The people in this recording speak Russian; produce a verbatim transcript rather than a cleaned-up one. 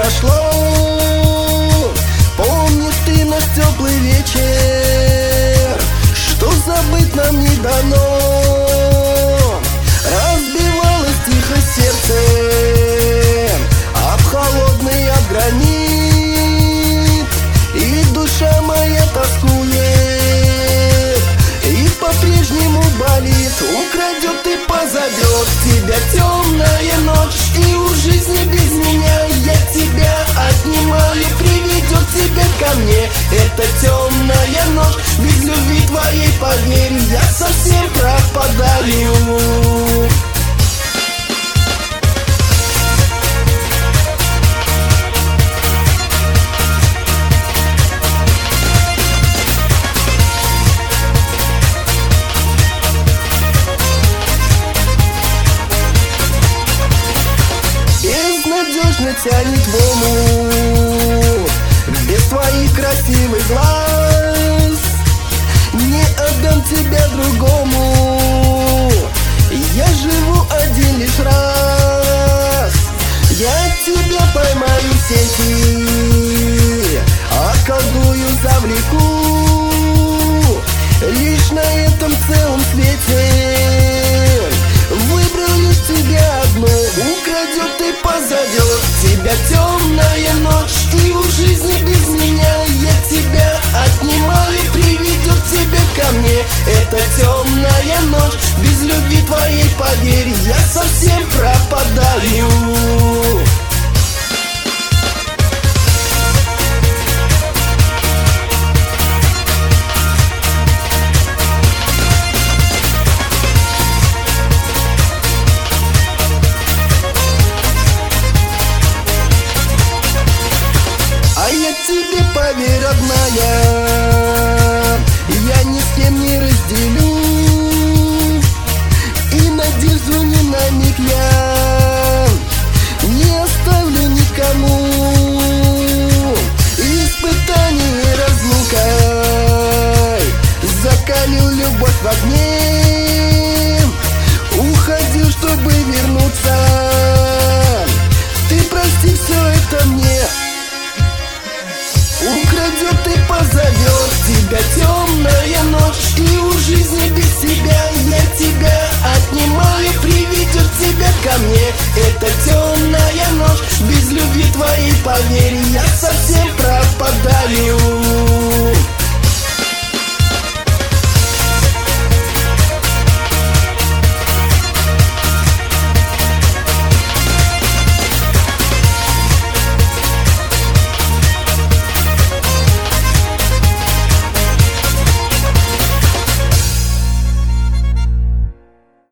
прошло. Помнишь ты наш теплый вечер, что забыть нам не дано. Разбивалось тихо сердце об холодный об гранит, и душа моя тоскует, и по-прежнему болит. Украдет и позовет тебя темная ночь, и у жизни без меня я тебя отнимаю, приведет тебя ко мне. Это темная ночь, без любви твоей, поверь, я совсем пропадаю. Безнадежно тянет в омут без твоих красивых глаз. Не отдам тебя другому, я живу один лишь раз. Я тебя поймаю в сети, околдую, завлеку, лишь на этом целом свете выбрал лишь тебя одну. Украдет и позовет тебя темная ночь, и у жизни без меня я тебя отнимаю, приведет тебя ко мне. Это темная ночь, без любви твоей, поверь, я совсем пропадаю. А я тебе, поверь, родная, я ни с кем не разделю, и надежду ни на миг я не оставлю никому. Испытание разлукой закалил любовь в огне, уходил, чтобы вернуться. Ты прости, все это мне. Украдет и позовет тебя темная ночь, и у жизни без тебя я тебя отнимаю, приведет тебя ко мне. Это темная ночь, без любви твоей, поверь, я совсем пропадаю.